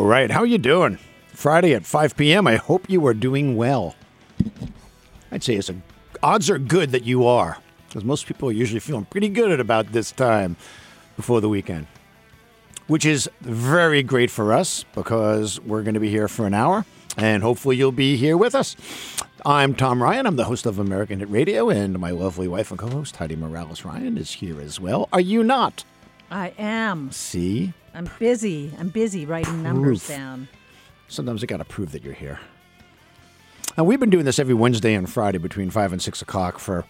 All right, how you doing? Friday at 5 p.m. I hope you are doing well. I'd say odds are good that you are, because most people are usually feeling pretty good at about this time before the weekend, which is very great for us because we're going to be here for an hour, and hopefully you'll be here with us. I'm Tom Ryan. I'm the host of American Hit Radio, and my lovely wife and co-host Heidi Morales Ryan is here as well. Are you not? I am. See? I'm busy. I'm busy writing numbers down. Sometimes I got to prove that you're here. And we've been doing this every Wednesday and Friday between 5 and 6 o'clock for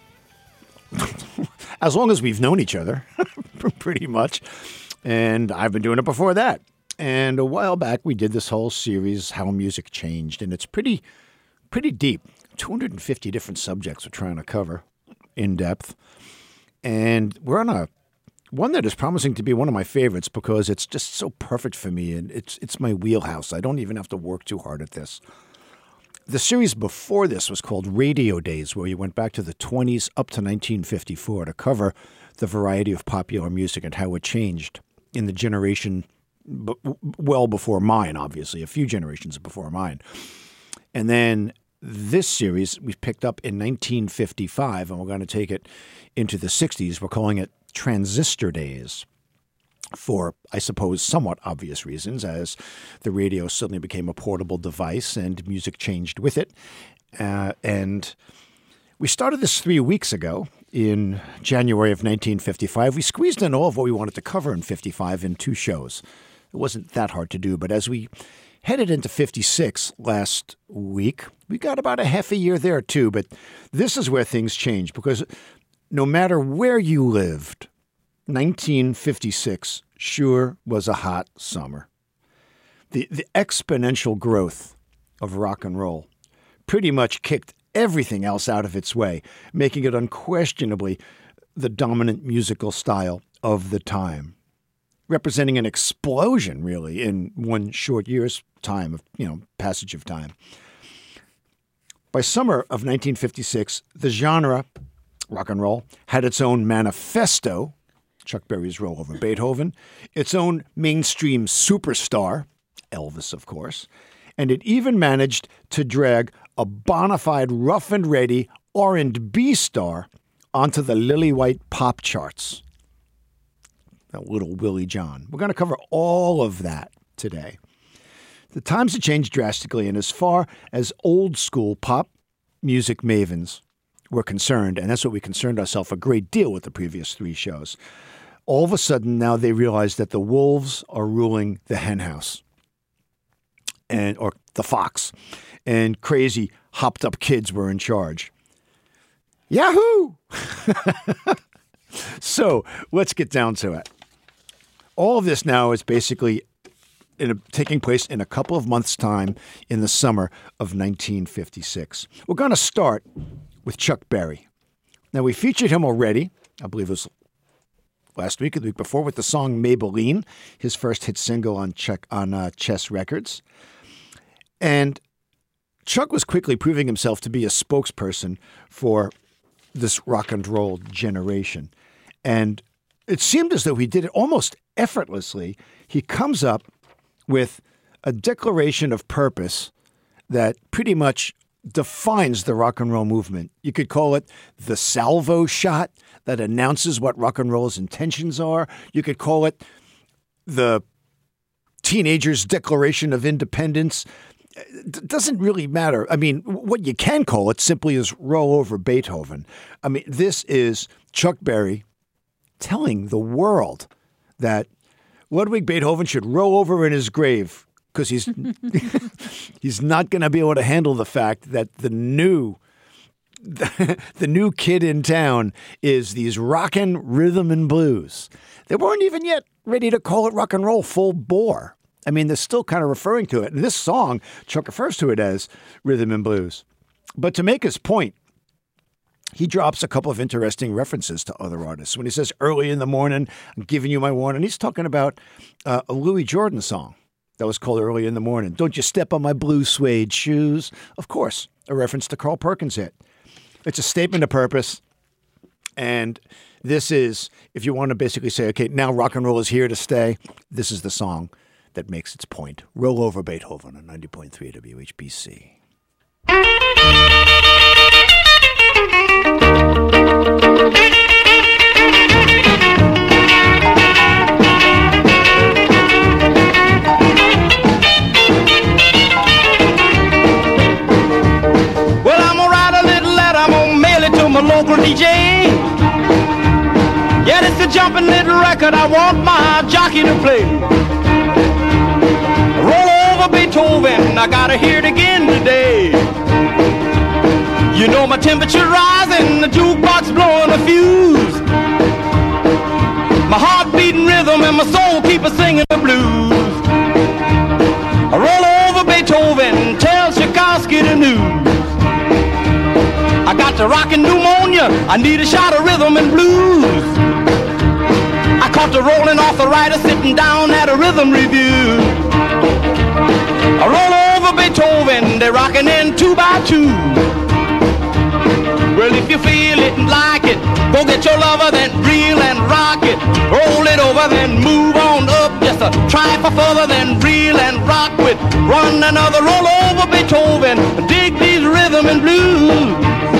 as long as we've known each other, pretty much. And I've been doing it before that. And a while back, we did this whole series, How Music Changed. And it's pretty deep. 250 different subjects we're trying to cover in depth. And we're on one that is promising to be one of my favorites because it's just so perfect for me, and it's my wheelhouse. I don't even have to work too hard at this. The series before this was called Radio Days, where you went back to the 20s up to 1954 to cover the variety of popular music and how it changed in the generation well before mine, obviously, a few generations before mine. And then this series we picked up in 1955, and we're going to take it into the 60s. We're calling it Transistor Days for, I suppose, somewhat obvious reasons, as the radio suddenly became a portable device and music changed with it. And we started this 3 weeks ago in January of 1955. We squeezed in all of what we wanted to cover in 55 in 2 shows. It wasn't that hard to do, but as we headed into 56 last week, we got about a half a year there too. But this is where things changed, because no matter where you lived, 1956 sure was a hot summer. The exponential growth of rock and roll pretty much kicked everything else out of its way, making it unquestionably the dominant musical style of the time, representing an explosion, really, in one short year's time of, passage of time. By summer of 1956, the genre rock and roll had its own manifesto, Chuck Berry's Roll Over Beethoven, its own mainstream superstar, Elvis, of course, and it even managed to drag a bona fide rough and ready R&B star onto the lily-white pop charts. That little Willie John. We're going to cover all of that today. The times have changed drastically, and as far as old school pop music mavens were concerned, and that's what we concerned ourselves a great deal with the previous 3 shows, all of a sudden now they realize that the wolves are ruling the henhouse, or the fox, and crazy hopped up kids were in charge. Yahoo! So let's get down to it. All of this now is basically taking place in a couple of months' time in the summer of 1956. We're going to start with Chuck Berry. Now, we featured him already, I believe it was last week or the week before, with the song Maybelline, his first hit single on Chess Records. And Chuck was quickly proving himself to be a spokesperson for this rock and roll generation. And it seemed as though he did it almost effortlessly. He comes up with a declaration of purpose that pretty much defines the rock and roll movement. You could call it the salvo shot that announces what rock and roll's intentions are. You could call it the teenager's declaration of independence. It doesn't really matter. I mean, what you can call it simply is Roll Over Beethoven. I mean, this is Chuck Berry telling the world that Ludwig Beethoven should roll over in his grave because he's not going to be able to handle the fact that the new kid in town is these rockin' rhythm and blues. They weren't even yet ready to call it rock and roll full bore. I mean, they're still kind of referring to it. And this song, Chuck refers to it as rhythm and blues. But to make his point, he drops a couple of interesting references to other artists. When he says, early in the morning, I'm giving you my warning, he's talking about a Louis Jordan song that was called Early in the Morning. Don't you step on my blue suede shoes? Of course, a reference to Carl Perkins' hit. It's a statement of purpose. And this is, if you want to basically say, okay, now rock and roll is here to stay, this is the song that makes its point. Roll Over Beethoven on 90.3 WHBC. Well, I'm gonna write a little letter, I'm gonna mail it to my local DJ. Yeah, it's a jumping little record I want my jockey to play. Roll over Beethoven, I gotta hear it again today. You know my temperature rising, the jukebox blowing a fuse. My heart beating rhythm and my soul keep a singing the blues. Roll over Beethoven, tell Tchaikovsky the news. I got the rockin' pneumonia, I need a shot of rhythm and blues. I caught the rolling arthritis sitting down at a rhythm review. I roll over Beethoven, they're rockin' in 2 by 2. Well, if you feel it and like it, go get your lover, then reel and rock it. Roll it over, then move on up just a try for further, then reel and rock with one another. Roll over Beethoven, dig these rhythm and blues.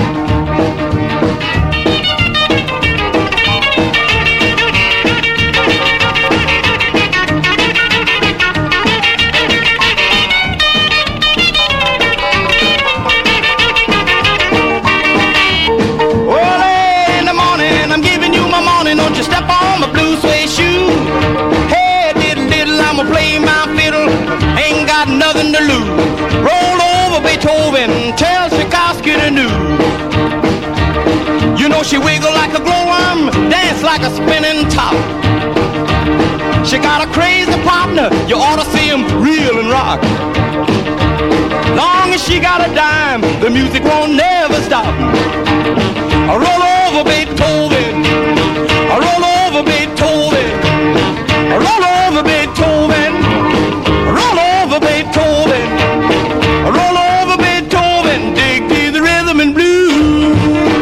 Don't you step on my blue suede shoe. Hey, diddle diddle, I'ma play my fiddle. Ain't got nothing to lose. Roll over Beethoven, tell Tchaikovsky the news. You know she wiggle like a glowworm, dance like a spinning top. She got a crazy partner, you ought to see him reel and rock. Long as she got a dime, the music won't never stop. I roll over Beethoven, I roll over Beethoven, I roll over Beethoven, I roll over Beethoven, I roll over Beethoven, dig to the rhythm and blues.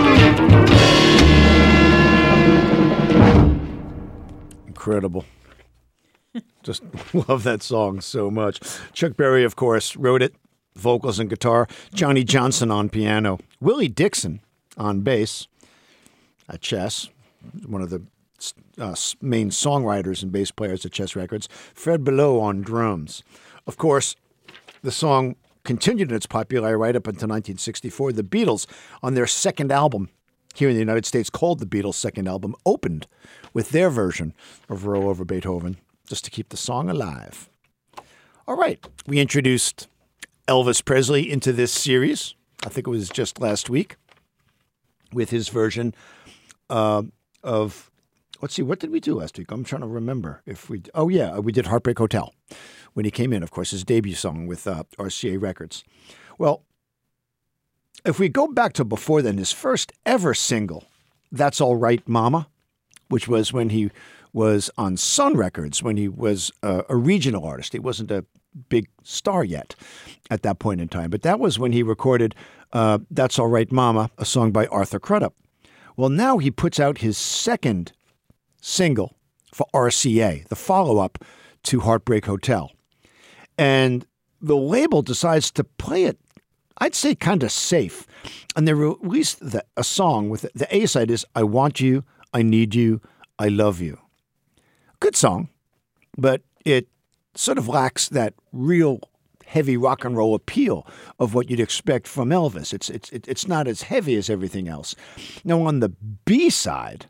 Incredible. Just love that song so much. Chuck Berry, of course, wrote it, vocals and guitar. Johnny Johnson on piano. Willie Dixon on bass. Chess, one of the main songwriters and bass players at Chess Records. Fred Below on drums. Of course, the song continued in its popularity right up until 1964. The Beatles, on their second album here in the United States, called the Beatles' second album, opened with their version of Roll Over Beethoven, just to keep the song alive. All right, we introduced Elvis Presley into this series. I think it was just last week with his version of, let's see, what did we do last week? I'm trying to remember if we, we did Heartbreak Hotel when he came in, of course, his debut song with RCA Records. Well, if we go back to before then, his first ever single, That's All Right, Mama, which was when he was on Sun Records, when he was a regional artist. He wasn't a big star yet at that point in time. But that was when he recorded That's All Right, Mama, a song by Arthur Crudup. Well, now he puts out his second single for RCA, the follow-up to Heartbreak Hotel. And the label decides to play it, I'd say, kind of safe. And they released a song with the A-side is I Want You, I Need You, I Love You. Good song, but it sort of lacks that real heavy rock and roll appeal of what you'd expect from Elvis. It's not as heavy as everything else. Now, on the B-side,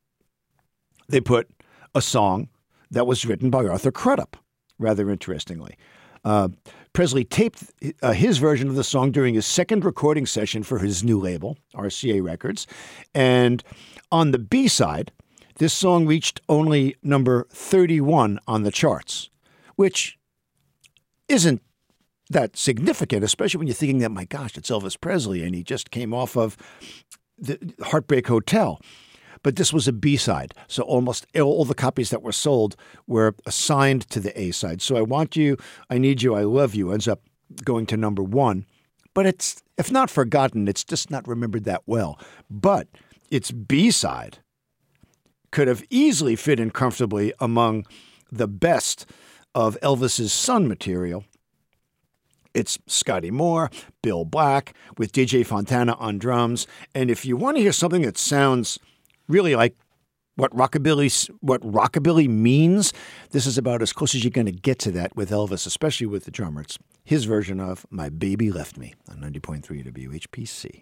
they put a song that was written by Arthur Crudup, rather interestingly. Presley taped his version of the song during his second recording session for his new label, RCA Records. And on the B-side, this song reached only number 31 on the charts, which isn't that significant, especially when you're thinking that, my gosh, it's Elvis Presley, and he just came off of the Heartbreak Hotel. But this was a B-side, so almost all the copies that were sold were assigned to the A-side. So I Want You, I Need You, I Love You ends up going to number 1. But it's, if not forgotten, it's just not remembered that well. But its B-side could have easily fit in comfortably among the best of Elvis's Son material. It's Scotty Moore, Bill Black, with DJ Fontana on drums. And if you want to hear something that sounds really like what rockabilly means, this is about as close as you're going to get to that with Elvis, especially with the drummer. It's his version of My Baby Left Me on 90.3 WHPC.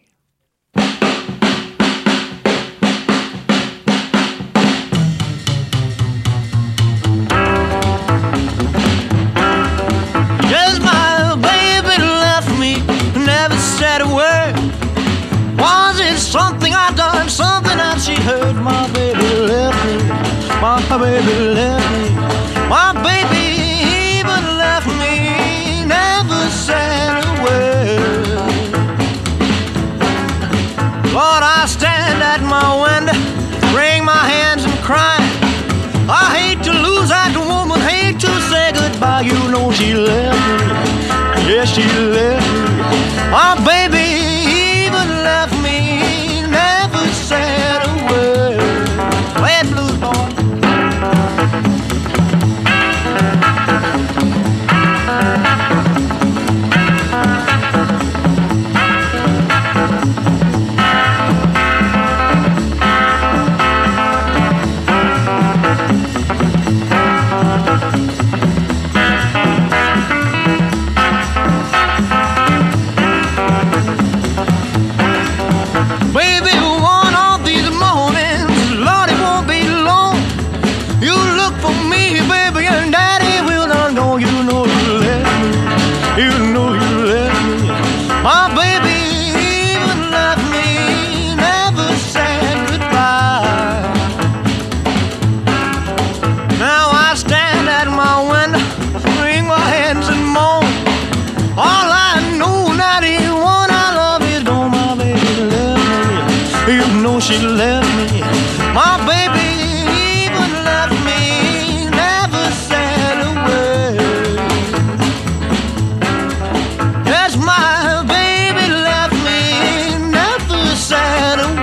Yes, my baby left me, never said a word. Was it something I done, something that she heard? My baby left me, my baby left me, my baby even left me, never said a word. Lord, I stand at my window, wring my hands and cry. I hate to lose that woman, hate to say goodbye. You know she left me, yes she left me. My baby even left me, never said a word. Play it, blues boy. She left me, my baby even left me, never said a word. Yes, my baby left me, never said a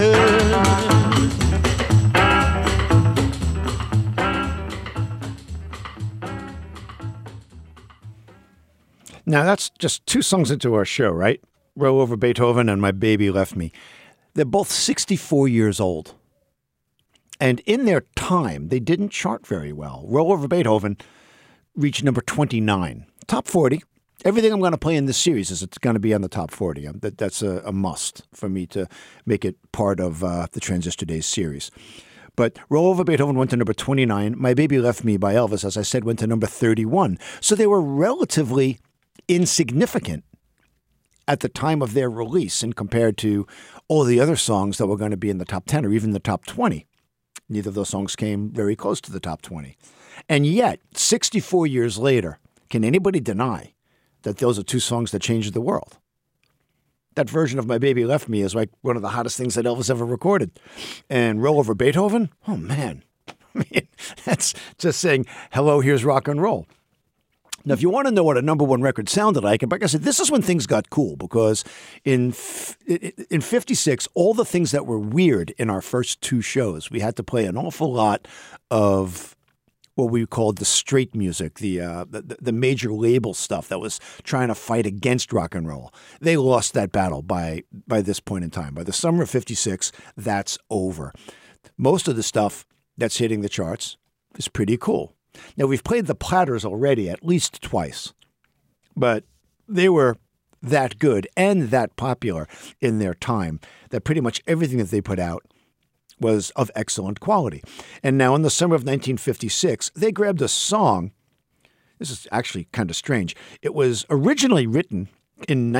word. Now, that's just two songs into our show, right? Roll Over Beethoven and My Baby Left Me. They're both 64 years old. And in their time, they didn't chart very well. Roll Over Beethoven reached number 29. Top 40. Everything I'm going to play in this series is it's going to be on the top 40. That's a must for me to make it part of the Transistor Days series. But Roll Over Beethoven went to number 29. My Baby Left Me by Elvis, as I said, went to number 31. So they were relatively insignificant at the time of their release and compared to all the other songs that were going to be in the top 10 or even the top 20. Neither of those songs came very close to the top 20. And yet, 64 years later, can anybody deny that those are two songs that changed the world? That version of My Baby Left Me is like one of the hottest things that Elvis ever recorded. And Roll Over Beethoven? Oh, man. I mean, that's just saying, hello, here's rock and roll. Now, if you want to know what a number one record sounded like, and like I said, this is when things got cool because in 56, all the things that were weird in our first two shows, we had to play an awful lot of what we called the straight music, the major label stuff that was trying to fight against rock and roll. They lost that battle by this point in time. By the summer of 56, that's over. Most of the stuff that's hitting the charts is pretty cool. Now, we've played the Platters already at least twice, but they were that good and that popular in their time that pretty much everything that they put out was of excellent quality. And now in the summer of 1956, they grabbed a song. This is actually kind of strange. It was originally written in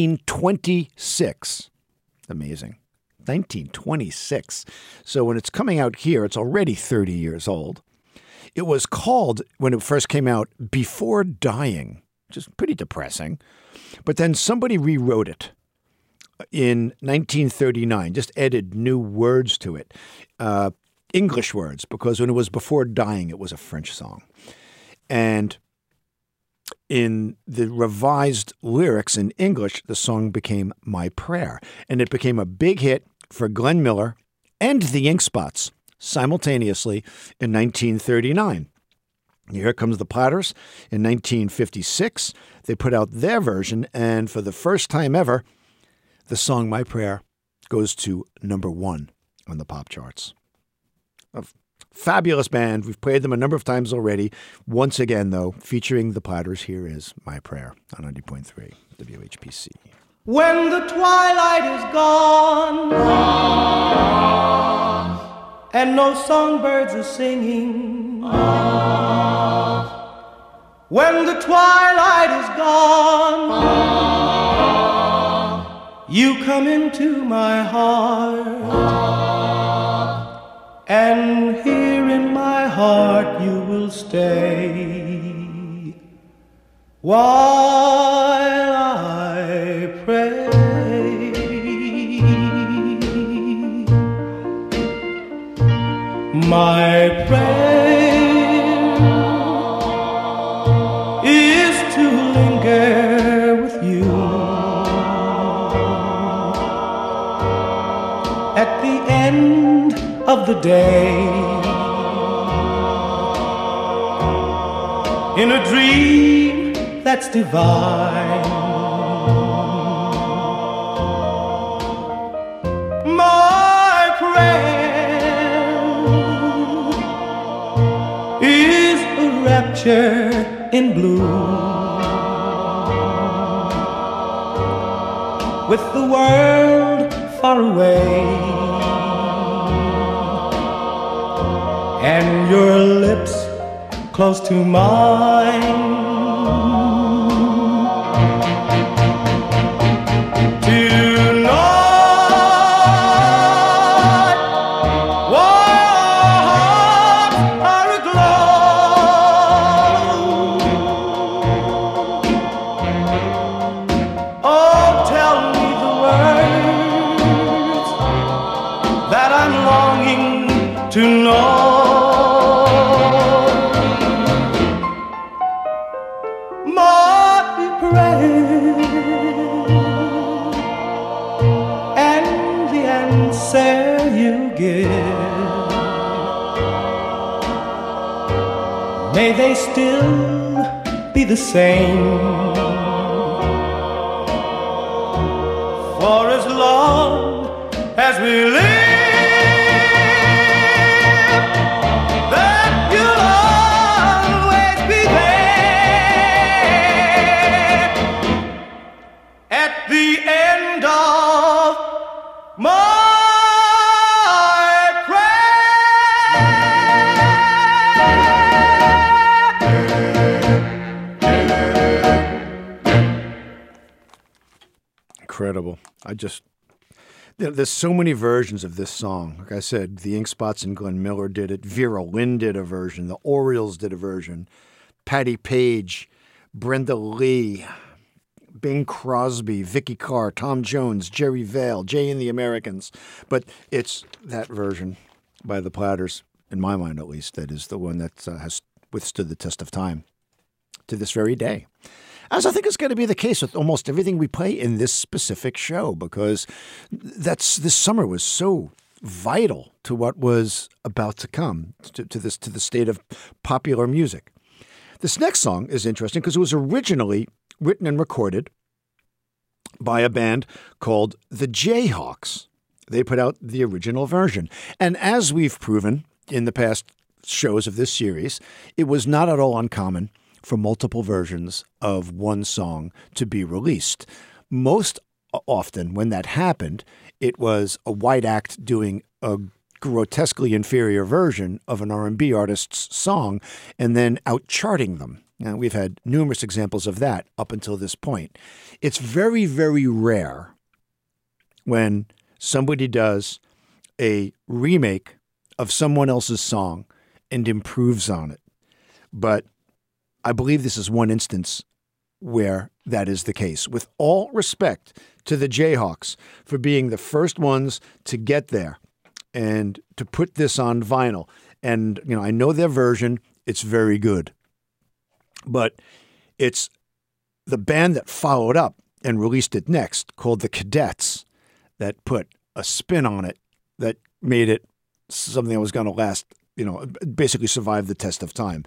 1926. Amazing. 1926. So when it's coming out here, it's already 30 years old. It was called, when it first came out, Before Dying, which is pretty depressing. But then somebody rewrote it in 1939, just added new words to it, English words, because when it was Before Dying, it was a French song. And in the revised lyrics in English, the song became My Prayer. And it became a big hit for Glenn Miller and the Ink Spots simultaneously in 1939. Here Comes the Platters in 1956. They put out their version, and for the first time ever, the song My Prayer goes to number 1 on the pop charts. A fabulous band. We've played them a number of times already. Once again, though, featuring the Platters, here is My Prayer on 90.3 WHPC. When the twilight is gone and no songbirds are singing, when the twilight is gone, you come into my heart, and here in my heart you will stay while I pray. My prayer is to linger with you at the end of the day, in a dream that's divine. My prayer is a rapture in blue, with the world far away and your lips close to mine. To know my prayer and the answer you give, may they still be the same for as long as we live. Incredible. There's so many versions of this song. Like I said, the Ink Spots and Glenn Miller did it. Vera Lynn did a version. The Orioles did a version. Patti Page, Brenda Lee, Bing Crosby, Vicky Carr, Tom Jones, Jerry Vale, Jay and the Americans. But it's that version by the Platters, in my mind at least, that is the one that has withstood the test of time to this very day. As I think is going to be the case with almost everything we play in this specific show, because this summer was so vital to what was about to come, to the state of popular music. This next song is interesting because it was originally written and recorded by a band called the Jayhawks. They put out the original version. And as we've proven in the past shows of this series, it was not at all uncommon for multiple versions of one song to be released. Most often when that happened, it was a white act doing a grotesquely inferior version of an R&B artist's song and then out-charting them. Now, we've had numerous examples of that up until this point. It's very, very rare when somebody does a remake of someone else's song and improves on it. But I believe this is one instance where that is the case. With all respect to the Jayhawks for being the first ones to get there and to put this on vinyl. And, I know their version, it's very good. But it's the band that followed up and released it next, called the Cadets, that put a spin on it that made it something that was going to last, basically survive the test of time.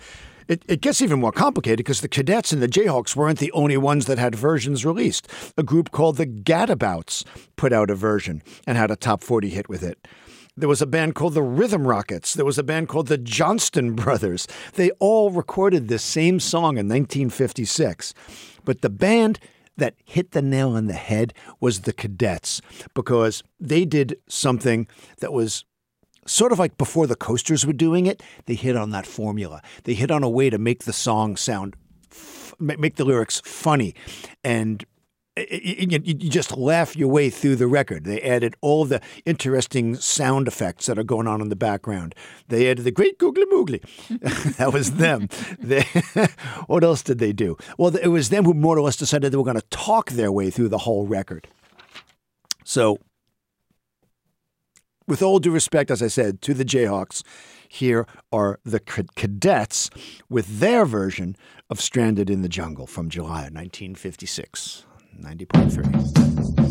It gets even more complicated because the Cadets and the Jayhawks weren't the only ones that had versions released. A group called the Gadabouts put out a version and had a top 40 hit with it. There was a band called the Rhythm Rockets. There was a band called the Johnston Brothers. They all recorded this same song in 1956. But the band that hit the nail on the head was the Cadets, because they did something that was sort of like before the Coasters were doing it. They hit on that formula. They hit on a way to make the song sound, make the lyrics funny, and you just laugh your way through the record. They added all the interesting sound effects that are going on in the background. They added the Great Googly Moogly. That was them. What else did they do? Well, it was them who more or less decided they were going to talk their way through the whole record. So, with all due respect, as I said, to the Jayhawks, here are the Cadets with their version of Stranded in the Jungle from July of 1956, 90.3.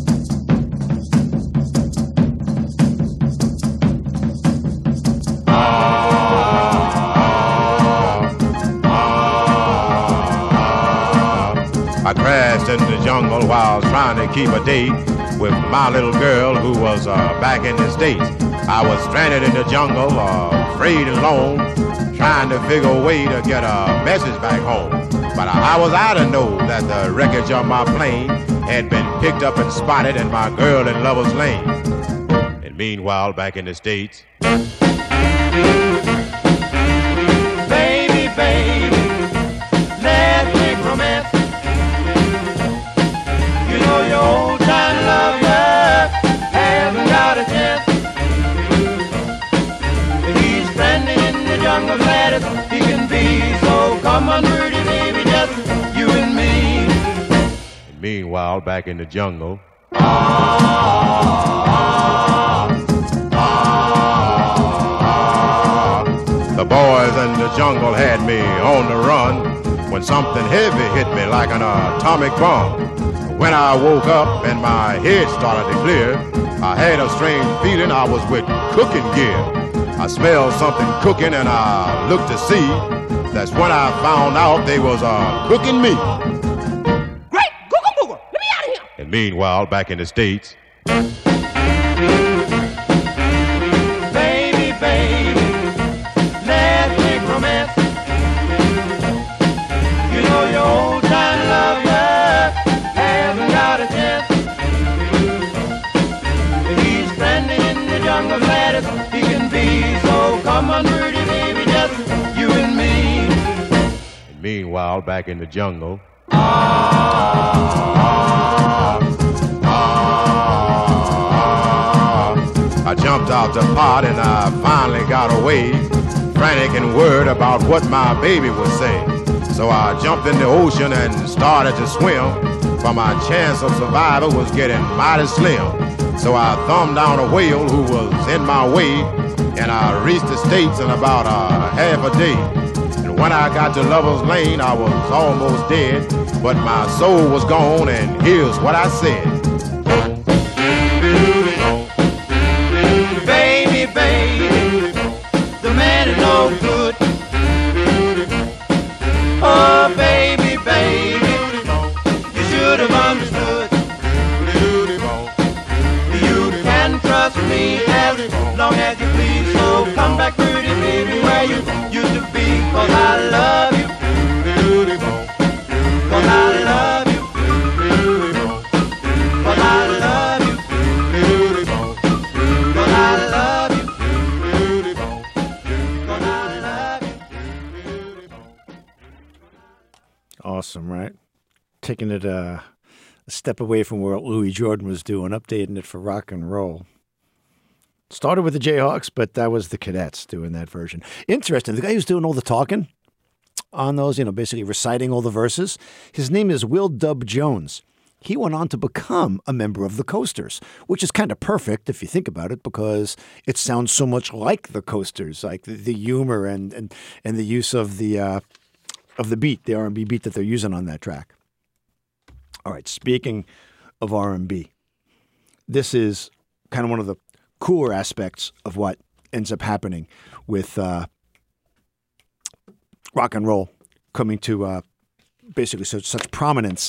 I crashed in the jungle while trying to keep a date with my little girl who was back in the States. I was stranded in the jungle, afraid and alone, trying to figure a way to get a message back home. But how was I to know that the wreckage of my plane had been picked up and spotted and my girl in Lover's Lane? And meanwhile, back in the States, Baby, baby, let's make romance. You know your old time lover hasn't got a chance. He's stranded in the jungle, glad as he can be. So come on, pretty baby, just you and me. and meanwhile, back in the jungle, the boys in the jungle had me on the run when something heavy hit me like an atomic bomb. When I woke up and my head started to clear, I had a strange feeling I was with cooking gear. I smelled something cooking and I looked to see. That's when I found out they was cooking me. Great, Googa Booga, let me out of here. And meanwhile, back in the States, Baby, baby, let's make romance. You know your old time lover hasn't got a chance. He's stranded in the jungle, glad as he can be. So come on, pretty baby, just you and me. and meanwhile, back in the jungle, I jumped out the pot and I finally got away, frantic and worried about what my baby would say. So I jumped in the ocean and started to swim, for my chance of survival was getting mighty slim. So I thumbed down a whale who was in my way, and I reached the States in about half a day. And when I got to Lover's Lane, I was almost dead, but my soul was gone, and here's what I said. Baby, baby, the man is no good. Oh, baby, baby, you should have understood. You can trust me as long as you please. So come back, pretty baby, where you used to be. 'Cause I love you. 'Cause I love you. 'Cause I love you. 'Cause I love you. 'Cause I love you. Awesome, right? Taking it a step away from what Louis Jordan was doing, updating it for rock and roll. Started with the Jayhawks, but that was the Cadets doing that version. Interesting. The guy who's doing all the talking on those, basically reciting all the verses, his name is Will Dub Jones. He went on to become a member of the Coasters, which is kind of perfect if you think about it, because it sounds so much like the Coasters, like the humor and the use of the beat, the R&B beat that they're using on that track. All right, speaking of R&B, this is kind of one of the cooler aspects of what ends up happening with rock and roll coming to basically such prominence,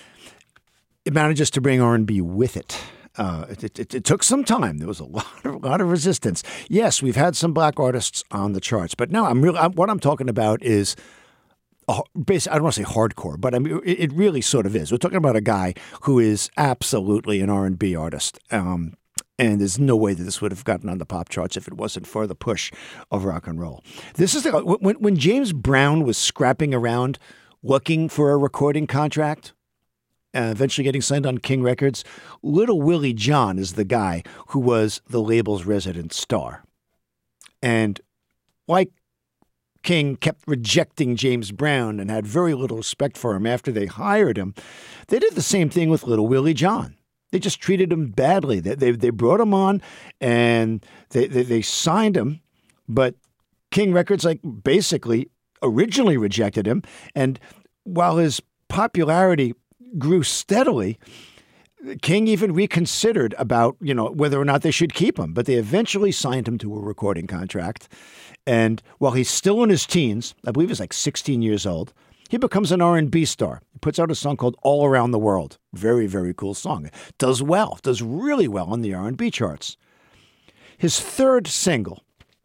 it manages to bring R&B with it. It took some time. There was a lot of resistance. Yes, we've had some black artists on the charts, but now what I'm talking about is basically, I don't want to say hardcore, but I mean it really sort of is. We're talking about a guy who is absolutely an R&B artist, and there's no way that this would have gotten on the pop charts if it wasn't for the push of rock and roll. This is when James Brown was scrapping around looking for a recording contract. Eventually getting signed on King Records, Little Willie John is the guy who was the label's resident star. And like King kept rejecting James Brown and had very little respect for him after they hired him, they did the same thing with Little Willie John. They just treated him badly. They brought him on and they signed him, but King Records basically originally rejected him. And while his popularity grew steadily, King even reconsidered about, whether or not they should keep him, but they eventually signed him to a recording contract. And while he's still in his teens, I believe he's like 16 years old, he becomes an R&B star. He puts out a song called All Around the World. Very, very cool song. Does really well on the R&B charts. His third single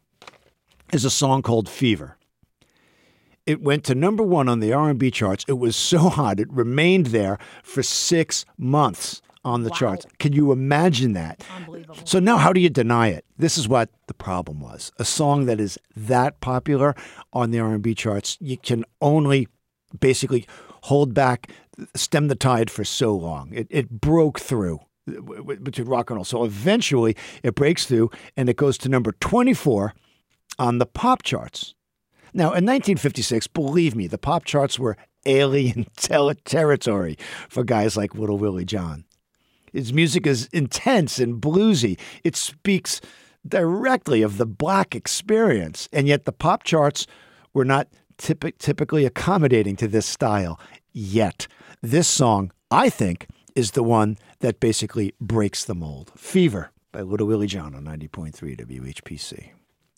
is a song called Fever. It went to number 1 on the R&B charts. It was so hot, it remained there for 6 months on the charts. Can you imagine that? Unbelievable. So now how do you deny it? This is what the problem was. A song that is that popular on the R&B charts, you can only basically hold back, stem the tide for so long. It broke through between rock and roll. So eventually it breaks through and it goes to number 24 on the pop charts. Now, in 1956, believe me, the pop charts were alien territory for guys like Little Willie John. His music is intense and bluesy. It speaks directly of the black experience, and yet the pop charts were not typically accommodating to this style yet. This song, I think, is the one that basically breaks the mold. Fever by Little Willie John on 90.3 WHPC.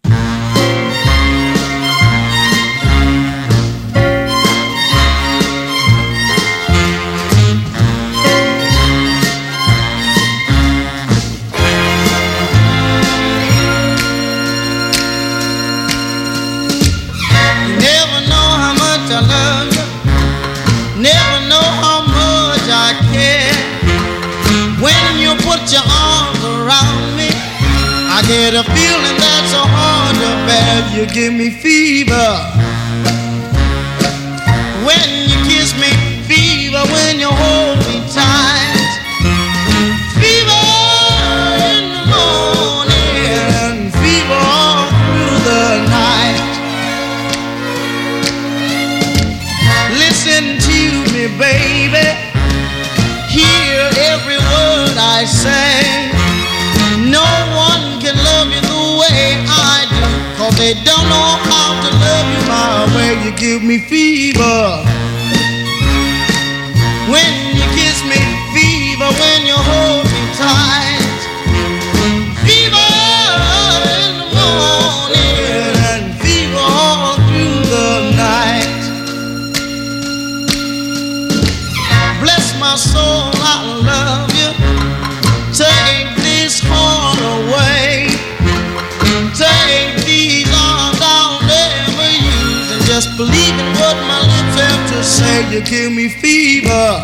I love you, never know how much I care. When you put your arms around me, I get a feeling that's so hard to bear. You give me fever when you kiss me, fever when you hold me tight, fever in the morning, fever all through the night. Listen to me, baby, hear every word I say. No one can love you the way I do, 'cause they don't know how to love you my way. You give me fever when you kiss me, fever when you hold me tight, fever in the morning and fever all through the night. Bless my soul, I love you. Take this heart away. Take these arms I'll never use, and just believe in what my lips have to say. You give me fever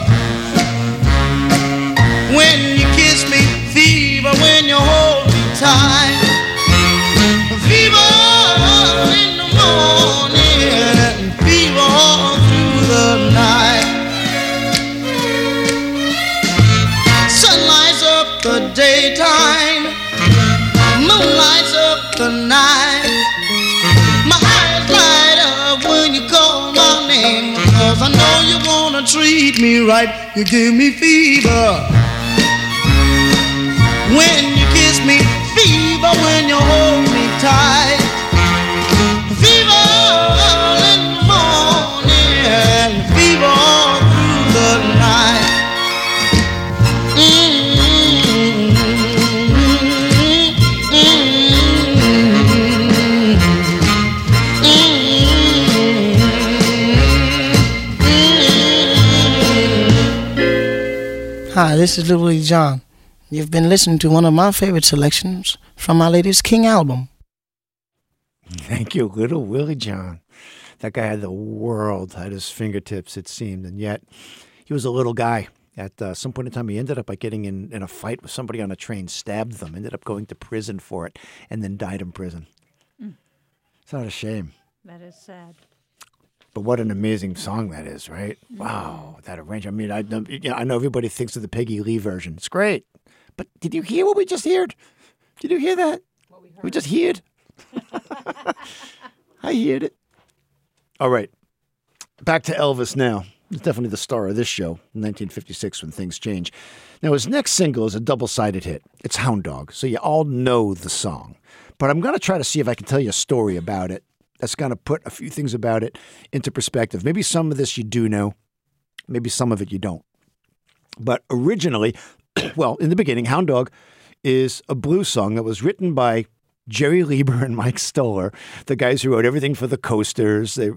when you kiss me, fever when you hold me tight, fever in the morning and fever all through the night. The daytime, moon lights up the night. My eyes light up when you call my name, 'cause I know you wanna treat me right. You give me fever when you kiss me, fever when you hold me tight, fever in the morning and fever all through the night. Hi, this is Little Willie John. You've been listening to one of my favorite selections from my latest King album. Thank you, Little Willie John. That guy had the world at his fingertips, it seemed, and yet he was a little guy. At some point in time, he ended up by getting in a fight with somebody on a train, stabbed them, ended up going to prison for it, and then died in prison. It's not a shame. That is sad. But what an amazing song that is, right? Wow, that arrangement. I mean, I know everybody thinks of the Peggy Lee version. It's great. But did you hear what we just heard? Did you hear that? What we heard. We just heard. I heard it. All right. Back to Elvis now. He's definitely the star of this show, 1956, When Things Change. Now, his next single is a double-sided hit. It's Hound Dog, so you all know the song. But I'm going to try to see if I can tell you a story about it that's going to put a few things about it into perspective. Maybe some of this you do know. Maybe some of it you don't. But originally, well, in the beginning, Hound Dog is a blues song that was written by Jerry Lieber and Mike Stoller, the guys who wrote everything for the Coasters. They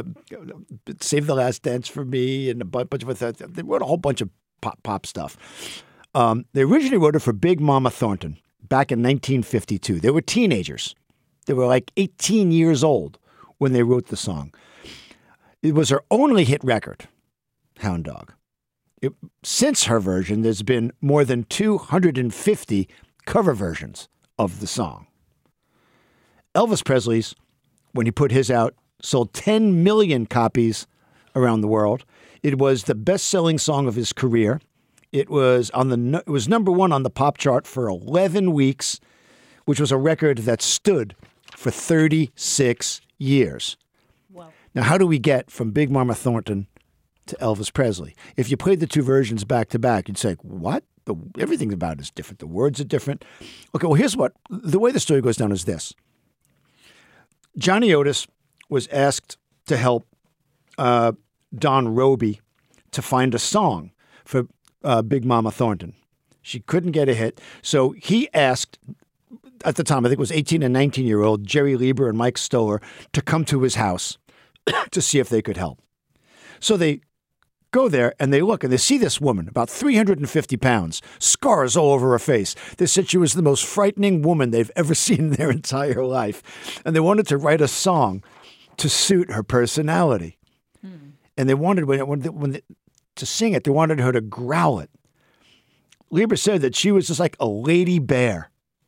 Save the Last Dance for Me and a bunch of other. They wrote a whole bunch of pop stuff. They originally wrote it for Big Mama Thornton back in 1952. They were teenagers. They were like 18 years old when they wrote the song. It was her only hit record, Hound Dog. Since her version, there's been more than 250 cover versions of the song. Elvis Presley's, when he put his out, sold 10 million copies around the world. It was the best-selling song of his career. It was number one on the pop chart for 11 weeks, which was a record that stood for 36 years. Wow. Now, how do we get from Big Mama Thornton to Elvis Presley? If you played the two versions back to back, you'd say, what? Everything about it is different. The words are different. Okay, well, here's the way the story goes down is this. Johnny Otis was asked to help Don Roby to find a song for Big Mama Thornton. She couldn't get a hit, so he asked, at the time, I think it was 18 and 19-year-old Jerry Lieber and Mike Stoller to come to his house to see if they could help. So they go there and they look and they see this woman, about 350 pounds, scars all over her face. They said she was the most frightening woman they've ever seen in their entire life. And they wanted to write a song to suit her personality. And they wanted, to sing it, they wanted her to growl it. Lieber said that she was just like a lady bear.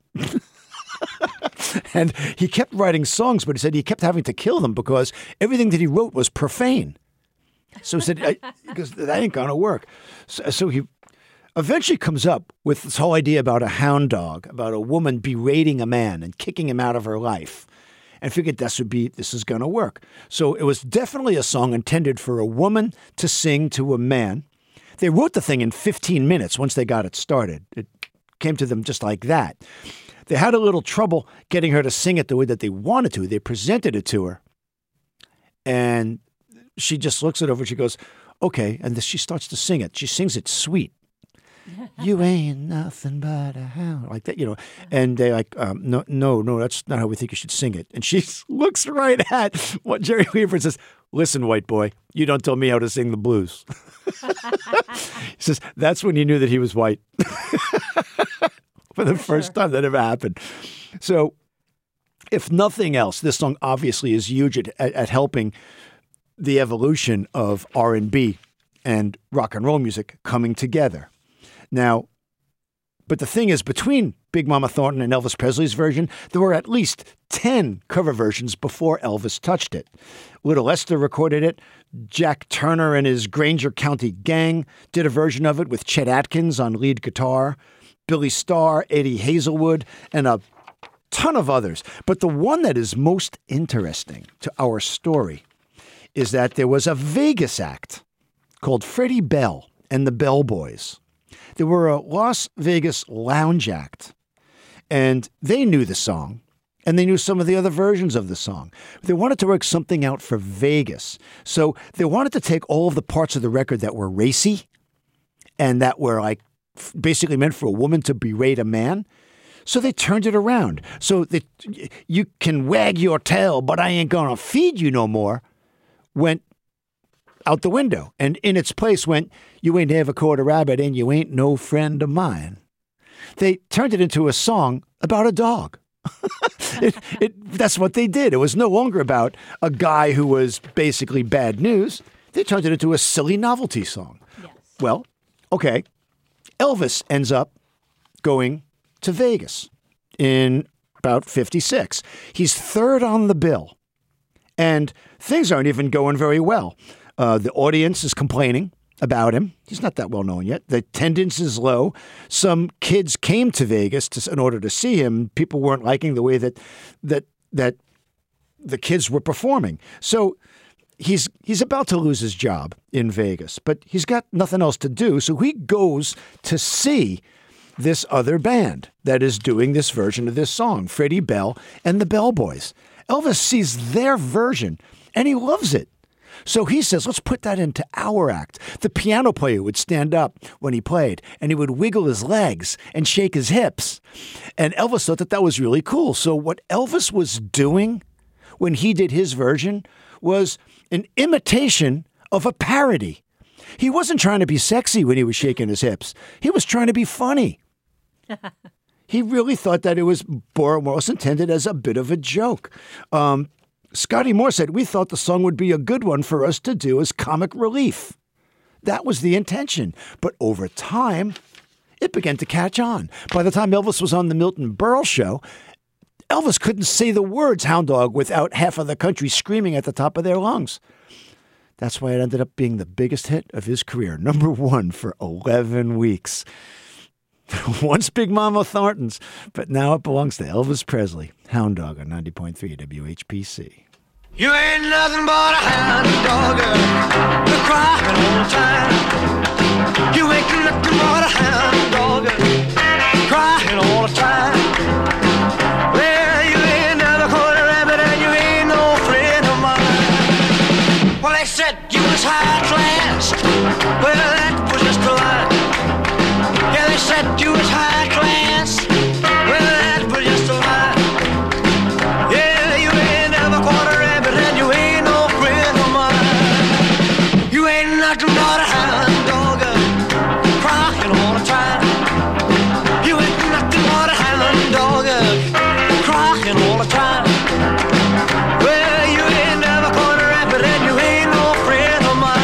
And he kept writing songs, but he said he kept having to kill them because everything that he wrote was profane. So he said, because that ain't going to work. So he eventually comes up with this whole idea about a hound dog, about a woman berating a man and kicking him out of her life. And figured this is going to work. So it was definitely a song intended for a woman to sing to a man. They wrote the thing in 15 minutes once they got it started. It came to them just like that. They had a little trouble getting her to sing it the way that they wanted to. They presented it to her. And she just looks it over and she goes, okay. And she starts to sing it. She sings it sweet. You ain't nothing but a hound. Like that, And they like, no, that's not how we think you should sing it. And she looks right at what Jerry Lieber says, listen, white boy, you don't tell me how to sing the blues. He says, that's when you knew that he was white. For the first time that ever happened. So if nothing else, this song obviously is huge at helping the evolution of R&B and rock and roll music coming together. Now, but the thing is, between Big Mama Thornton and Elvis Presley's version, there were at least 10 cover versions before Elvis touched it. Little Esther recorded it. Jack Turner and his Granger County Gang did a version of it with Chet Atkins on lead guitar, Billy Starr, Eddie Hazelwood, and a ton of others. But the one that is most interesting to our story is that there was a Vegas act called Freddie Bell and the Bell Boys. They were a Las Vegas lounge act, and they knew the song, and they knew some of the other versions of the song. They wanted to work something out for Vegas, so they wanted to take all of the parts of the record that were racy and that were like basically meant for a woman to berate a man. So they turned it around. So you can wag your tail, but I ain't gonna feed you no more. Went out the window. And in its place went, "You ain't never caught a rabbit and you ain't no friend of mine." They turned it into a song about a dog. That's what they did. It was no longer about a guy who was basically bad news. They turned it into a silly novelty song. Yes. Well, okay. Elvis ends up going to Vegas in about 56. He's third on the bill. And things aren't even going very well. The audience is complaining about him. He's not that well known yet. The attendance is low. Some kids came to Vegas in order to see him. People weren't liking the way that the kids were performing. So he's about to lose his job in Vegas, but he's got nothing else to do. So he goes to see this other band that is doing this version of this song, Freddie Bell and the Bell Boys. Elvis sees their version and he loves it. So he says, let's put that into our act. The piano player would stand up when he played, and he would wiggle his legs and shake his hips. And Elvis thought that was really cool. So what Elvis was doing when he did his version was an imitation of a parody. He wasn't trying to be sexy when he was shaking his hips. He was trying to be funny. He really thought that it was more or less intended as a bit of a joke. Scotty Moore said, "We thought the song would be a good one for us to do as comic relief." That was the intention. But over time, it began to catch on. By the time Elvis was on the Milton Berle show, Elvis couldn't say the words "hound dog" without half of the country screaming at the top of their lungs. That's why it ended up being the biggest hit of his career, #1 for 11 weeks. Once Big Mama Thornton's, but now it belongs to Elvis Presley. Hound Dog on 90.3 WHPC. You ain't nothing but a hound dog, you're crying all the time. You ain't nothing but a hound dog, crying all the time. Well, you ain't never caught a rabbit and you ain't no friend of mine. Well, they said you was high class, well, that was just a lie. Yeah, they said you was high class, well, that was just a lie. Yeah, you ain't never caught a rabbit and you ain't no friend of mine. You ain't nothing but a hound dog, crying all the time. You ain't nothing but a hound dog, crying all the time. Well, you ain't never caught a rabbit and you ain't no friend of mine.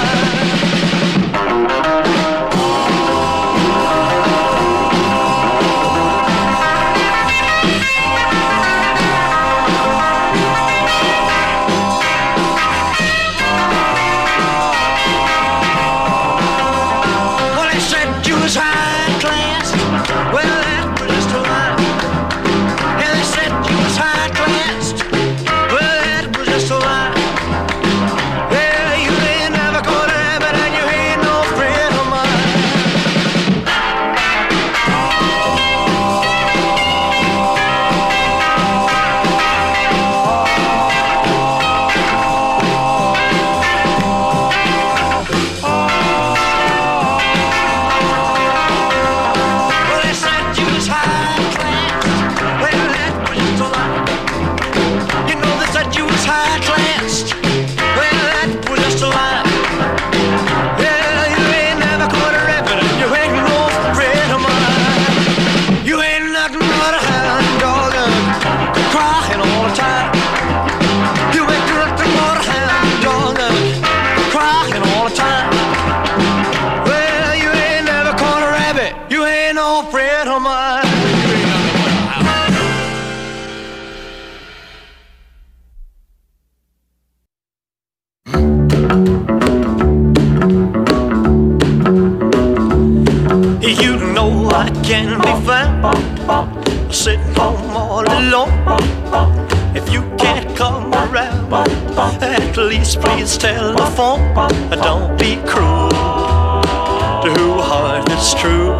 Can be found sitting home all alone. If you can't come around, at least please telephone. Don't be cruel to a heart that's true.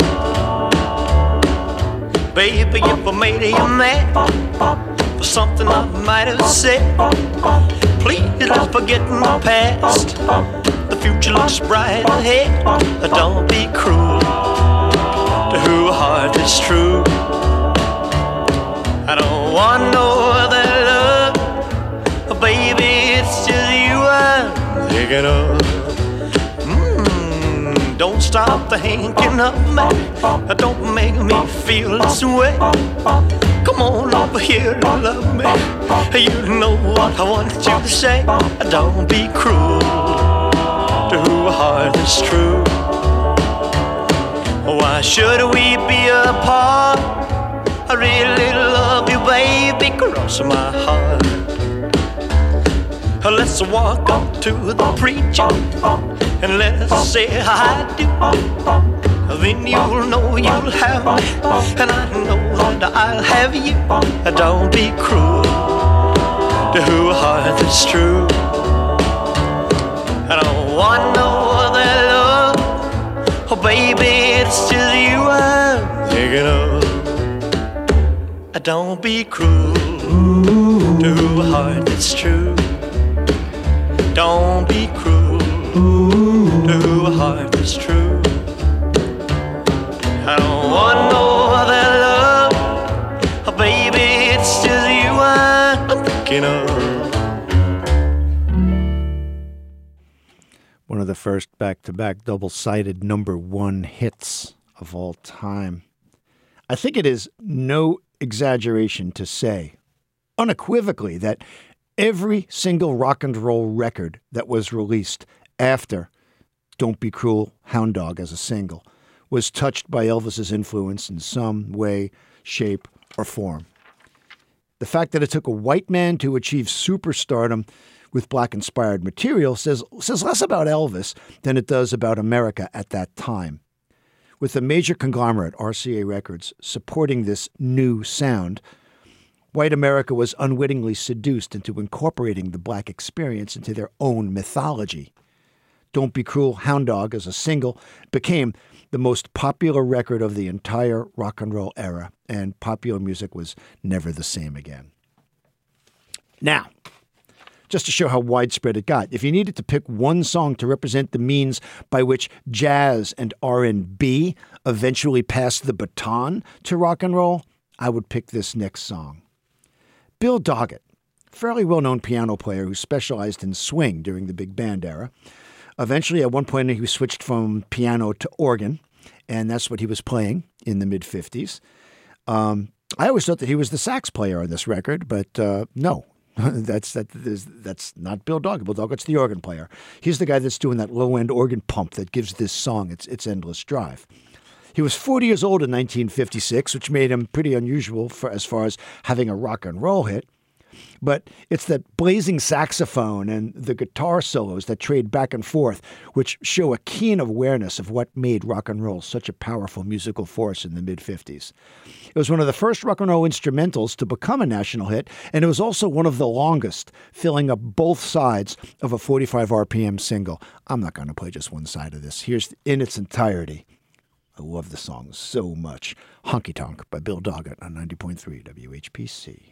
Baby, if I made you mad for something I might have said, please let's forget the past. The future looks bright ahead. Don't be cruel to a heart that's true. I don't want no other love, baby, it's just you I'm thinking of. Don't stop thinking of me. Don't make me feel this way. Come on over here and love me. You know what I want you to say. Don't be cruel to a heart that's true. Why should we be apart? I really love you, baby, cross my heart. Let's walk up to the preacher and let's say I do. Then you'll know you'll have me, and I know that I'll have you. Don't be cruel to a heart that's true. I don't want no other love. Oh baby, it's just you I'm thinking of. Don't be cruel to a heart that's true. Don't be cruel to a heart that's true. I don't want no other love. Oh baby, it's just you I'm thinking of. One of the first back-to-back double-sided #1 hits of all time. I think it is no exaggeration to say, unequivocally, that every single rock and roll record that was released after Don't Be Cruel, Hound Dog as a single was touched by Elvis's influence in some way, shape, or form. The fact that it took a white man to achieve superstardom with black-inspired material says less about Elvis than it does about America at that time. With the major conglomerate, RCA Records, supporting this new sound, white America was unwittingly seduced into incorporating the black experience into their own mythology. Don't Be Cruel, Hound Dog as a single became the most popular record of the entire rock and roll era, and popular music was never the same again. Now, just to show how widespread it got, if you needed to pick one song to represent the means by which jazz and R&B eventually passed the baton to rock and roll, I would pick this next song. Bill Doggett, fairly well-known piano player who specialized in swing during the big band era. Eventually, at one point, he switched from piano to organ, and that's what he was playing in the mid-'50s. I always thought that he was the sax player on this record, but no. That's not Bill Doggett. Bill Doggett's the organ player. He's the guy that's doing that low-end organ pump that gives this song its endless drive. He was 40 years old in 1956, which made him pretty unusual as far as having a rock and roll hit. But it's that blazing saxophone and the guitar solos that trade back and forth, which show a keen awareness of what made rock and roll such a powerful musical force in the mid-'50s. It was one of the first rock and roll instrumentals to become a national hit, and it was also one of the longest, filling up both sides of a 45 RPM single. I'm not going to play just one side of this. Here's in its entirety. I love the song so much. Honky Tonk by Bill Doggett on 90.3 WHPC.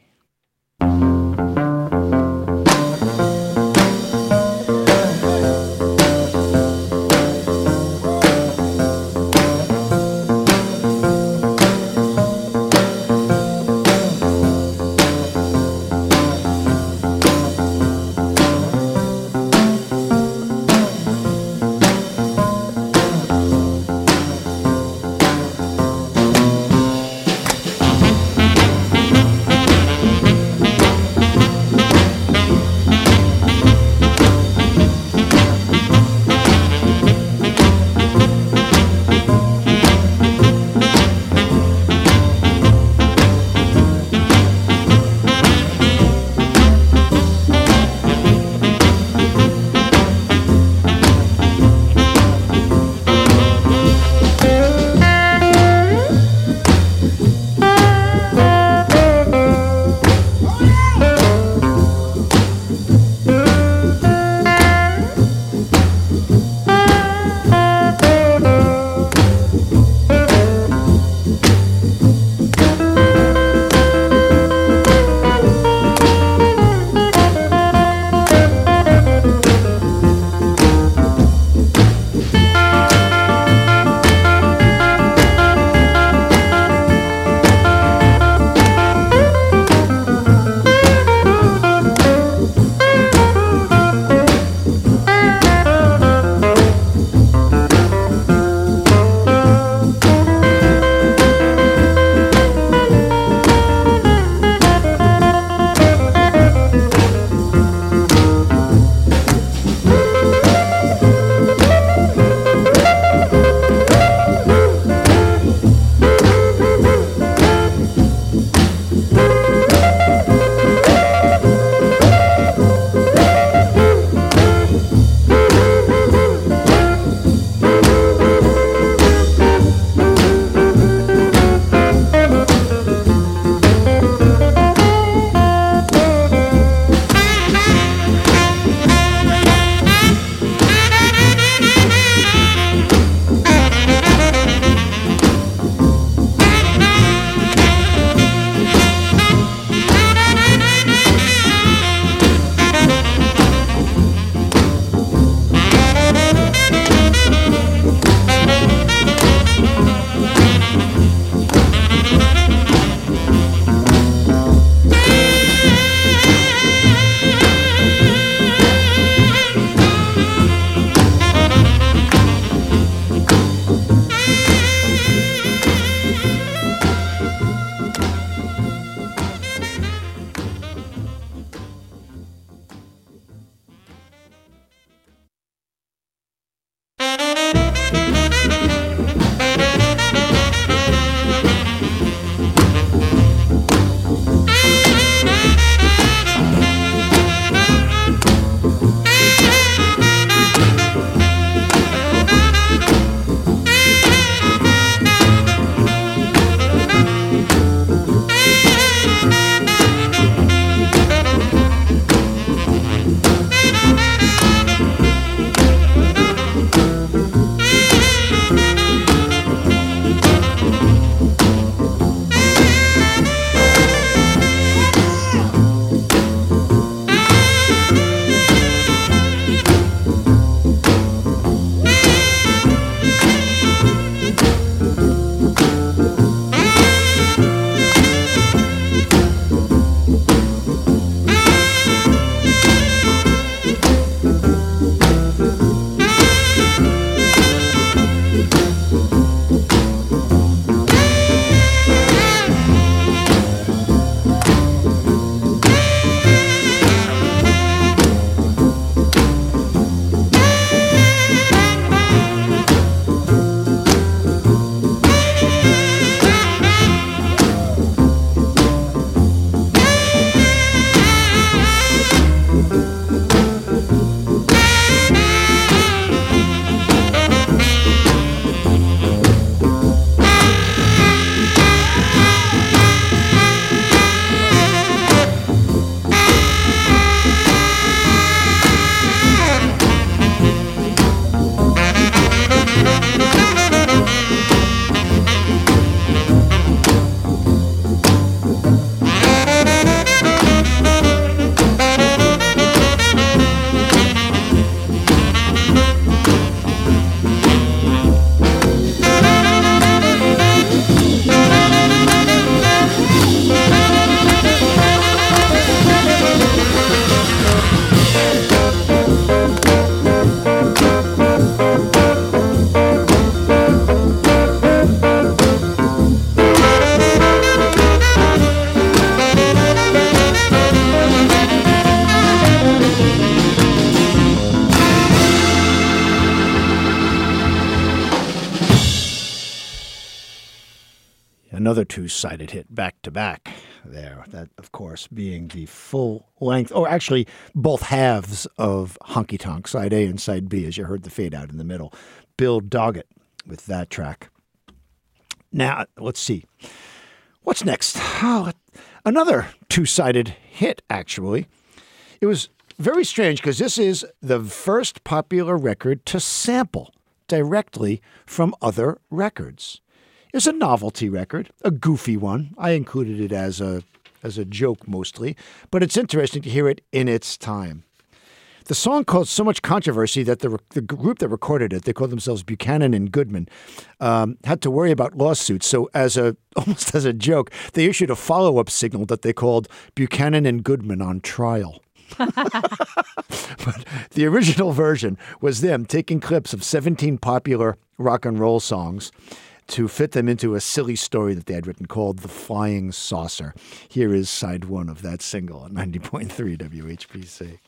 Another two-sided hit back-to-back there. That, of course, being the full length, or actually both halves of Honky Tonk, side A and side B, as you heard the fade out in the middle. Bill Doggett with that track. Now, let's see. What's next? Oh, another two-sided hit, actually. It was very strange because this is the first popular record to sample directly from other records. It's a novelty record, a goofy one. I included it as a joke mostly, but it's interesting to hear it in its time. The song caused so much controversy that the group that recorded it, they called themselves Buchanan and Goodman, had to worry about lawsuits. So almost as a joke, they issued a follow-up signal that they called Buchanan and Goodman on Trial. But the original version was them taking clips of 17 popular rock and roll songs to fit them into a silly story that they had written called The Flying Saucer. Here is side one of that single on 90.3 WHPC.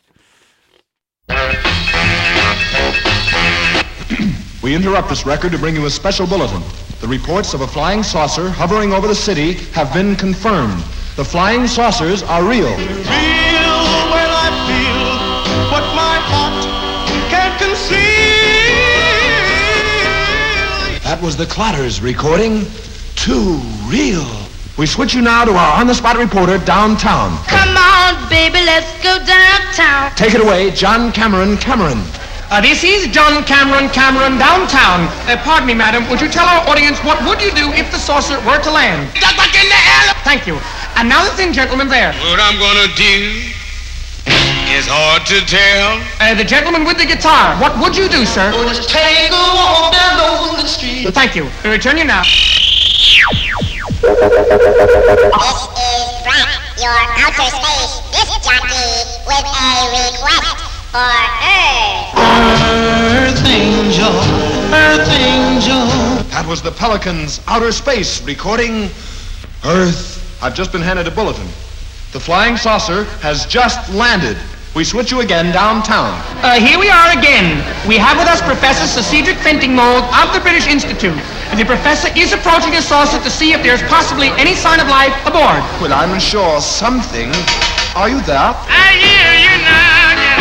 We interrupt this record to bring you a special bulletin. The reports of a flying saucer hovering over the city have been confirmed. The flying saucers are real. Real when I feel what my heart can't conceal. That was the Clatters recording. Too real. We switch you now to our on-the-spot reporter downtown. Come on, baby, let's go downtown. Take it away, John Cameron. This is John Cameron downtown. Pardon me, madam. Would you tell our audience what would you do if the saucer were to land? Duck back in the air. Thank you. And now the thin gentleman there. What I'm gonna do is hard to tell. The gentleman with the guitar. What would you do, sir? We'll just take a walk down the street. Thank you. We return you now. This is Frank, your outer space disc jockey, with a request for Earth. Earth angel, Earth angel. That was the Pelicans' outer space recording Earth. I've just been handed a bulletin. The flying saucer has just landed. We switch you again downtown. Here we are again. We have with us Professor Sir Cedric Fentingmold of the British Institute. The professor is approaching the saucer to see if there's possibly any sign of life aboard. Well, I'm sure something. Are you there? I hear you knocking,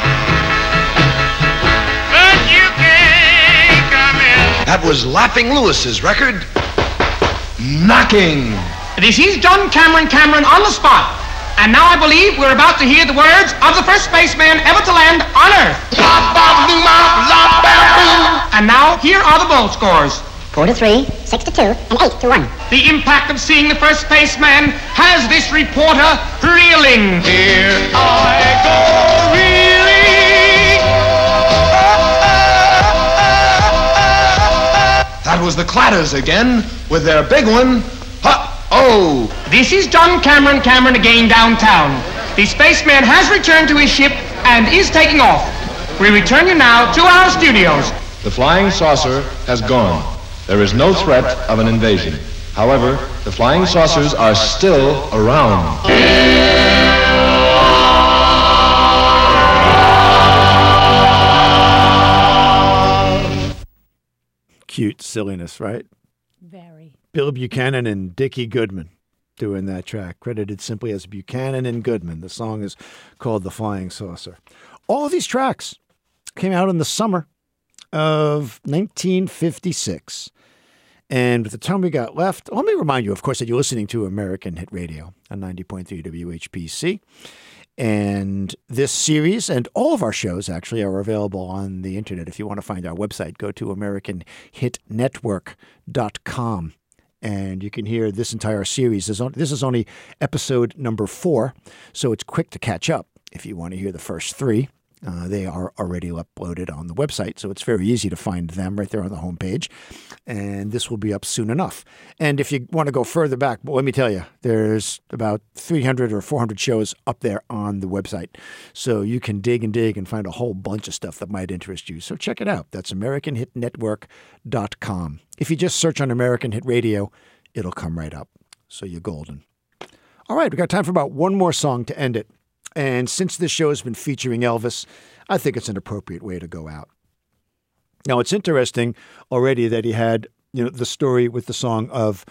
but you can't come in. That was Laughing Lewis's record. Knocking. This is John Cameron on the spot. And now I believe we're about to hear the words of the first spaceman ever to land on Earth. And now, here are the bowl scores. 4-3, 6-2, and 8-1. The impact of seeing the first spaceman has this reporter reeling. Here I go reeling. That was the Clatters again with their big one. Oh! This is John Cameron again downtown. The spaceman has returned to his ship and is taking off. We return you now to our studios. The flying saucer has gone. There is no threat of an invasion. However, the flying saucers are still around. Cute silliness, right? Very. Bill Buchanan and Dickie Goodman doing that track, credited simply as Buchanan and Goodman. The song is called The Flying Saucer. All of these tracks came out in the summer of 1956. And with the time we got left, let me remind you, of course, that you're listening to American Hit Radio on 90.3 WHPC. And this series and all of our shows actually are available on the internet. If you want to find our website, go to AmericanHitNetwork.com. And you can hear this entire series. This is only episode number 4, so it's quick to catch up. If you want to hear the first 3, they are already uploaded on the website, so it's very easy to find them right there on the homepage. And this will be up soon enough. And if you want to go further back, well, let me tell you, there's about 300 or 400 shows up there on the website. So you can dig and find a whole bunch of stuff that might interest you. So check it out. That's AmericanHitNetwork.com. If you just search on American Hit Radio, it'll come right up. So you're golden. All right, we got time for about one more song to end it. And since this show has been featuring Elvis, I think it's an appropriate way to go out. Now, it's interesting already that he had, the story with the song of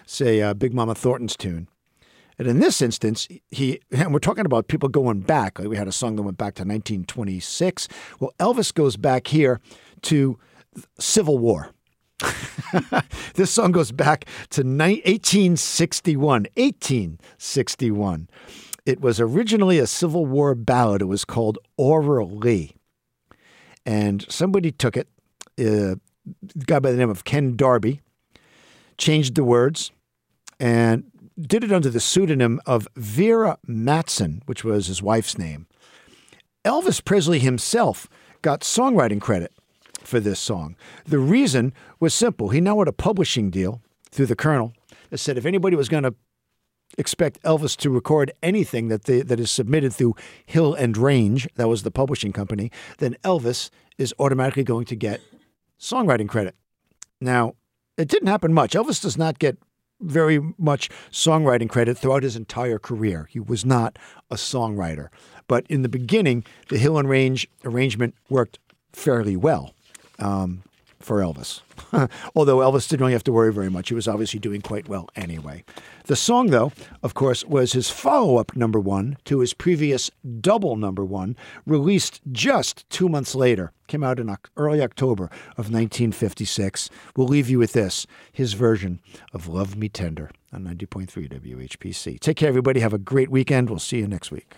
say, Big Mama Thornton's tune. And in this instance, and we're talking about people going back. Like we had a song that went back to 1926. Well, Elvis goes back here to Civil War. This song goes back to 1861. 1861. It was originally a Civil War ballad. It was called Orally. And somebody took it, a guy by the name of Ken Darby, changed the words, and did it under the pseudonym of Vera Matson, which was his wife's name. Elvis Presley himself got songwriting credit for this song. The reason was simple. He now had a publishing deal through the Colonel that said if anybody was going to expect Elvis to record anything that is submitted through Hill and Range, that was the publishing company, then Elvis is automatically going to get songwriting credit. Now, it didn't happen much. Elvis does not get very much songwriting credit throughout his entire career. He was not a songwriter. But in the beginning, the Hill and Range arrangement worked fairly well for Elvis. Although Elvis didn't really have to worry very much. He was obviously doing quite well anyway. The song, though, of course, was his follow-up #1 to his previous double #1, released just 2 months later. Came out in early October of 1956. We'll leave you with this, his version of Love Me Tender on 90.3 WHPC. Take care, everybody. Have a great weekend. We'll see you next week.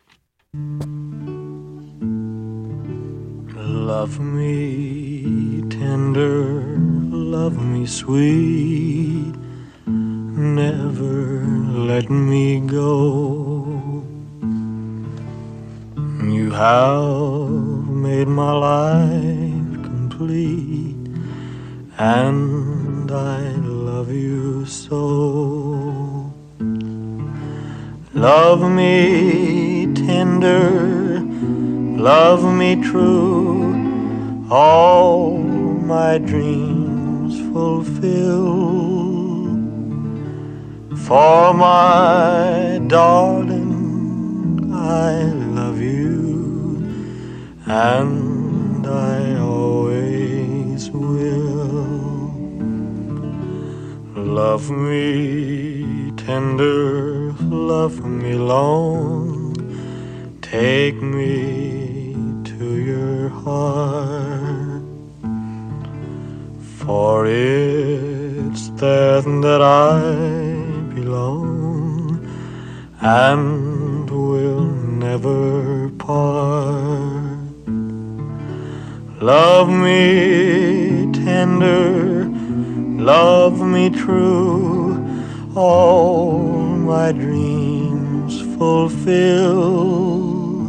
Love me tender, love me sweet, never let me go. You have made my life complete, and I love you so. Love me tender, love me true, all my dreams fulfill. For my darling, I love you, and I always will. Love me tender, love me long, take me to your heart, for it's there that I belong and will never part. Love me tender, love me true, all my dreams fulfill.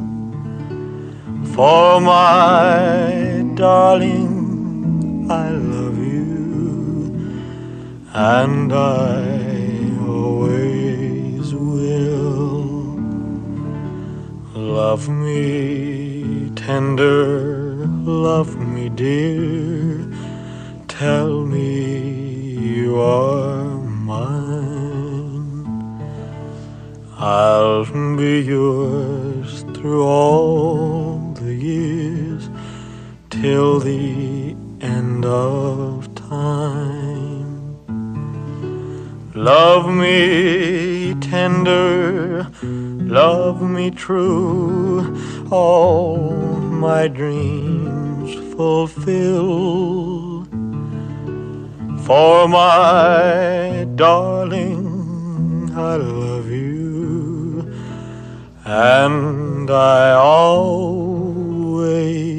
For my darling, I love you, and I always will. Love me tender, love me dear, tell me you are mine. I'll be yours through all the years, till the end of time. Love me tender, love me true, all my dreams fulfill. For my darling, I love you, and I always